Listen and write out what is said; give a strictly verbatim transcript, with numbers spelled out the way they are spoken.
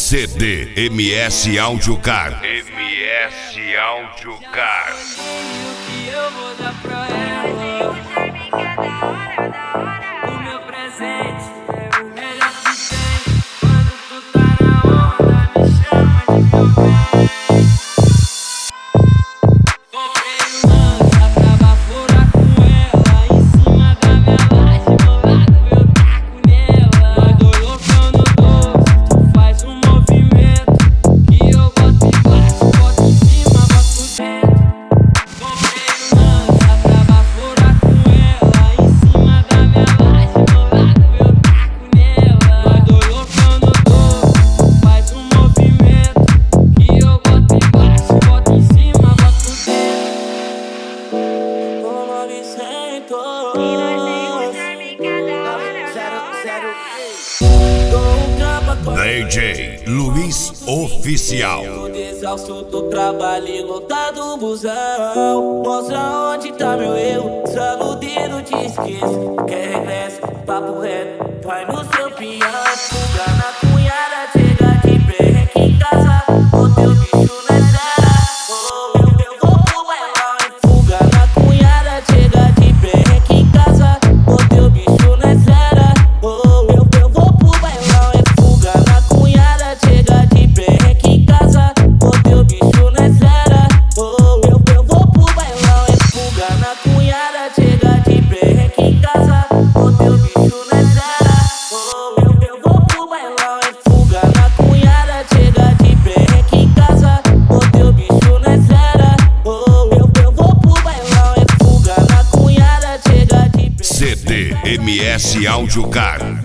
C D M S Audiocar. M S Audiocar. Que eu vou dar pra ela. O meu presente é o melhor que tem. Quando tu tá na onda, me chama de meu bem. Comprei um lança pra baforar com ela. Em cima da minha laje, bolado eu taco nela. Nós dois loucão no doce, tu faz um movimento que eu boto embaixo, boto em cima, boto dentro. Comprei um lança pra baforar com ela. Em cima da minha laje, bolado eu taco nela. Nós dois loucão no doce, tu faz um movimento que eu boto embaixo, boto em cima, boto dentro. D J Luiz Oficial. Tô exausto, tô trabalho lotado busão. Mostra onde tá meu erro, só no dedo te esqueço. Quer regresso, papo reto, vai no seu piano. Fuga na cunhada, chega de perreque em casa. O teu bicho não é zero. Oh, eu, eu vou pro bailão. Fuga na cunhada, chega de perreque em casa. O teu bicho não é zero. Oh, eu, eu vou pro bailão. É fuga na cunhada, chega de perreque em casa. O teu bicho não é zero. Oh, eu, eu vou pro bailão. É fuga na cunhada, chega de perreque em casa. O teu bicho não é zero. Oh, eu, eu vou pro bailão. É fuga na cunhada, chega de perreque em casa. O teu bicho não é zero. Oh, eu, eu vou pro bailão. É fuga na cunhada, chega de perreque. C D M S Audiocar.